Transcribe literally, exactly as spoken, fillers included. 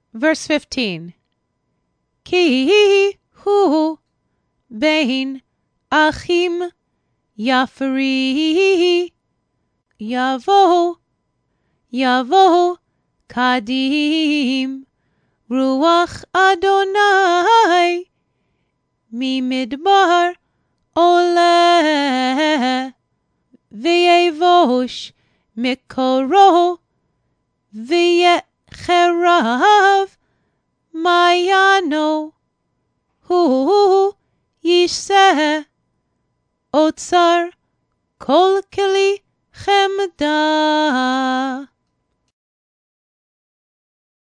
Verse fifteen. Ki hu bein achim yafri yavo yavo kadim ruach Adonai mimidbar oleh v'yevosh mikoro v'yecherav mayano hu yiseh otsar kol keli chemda.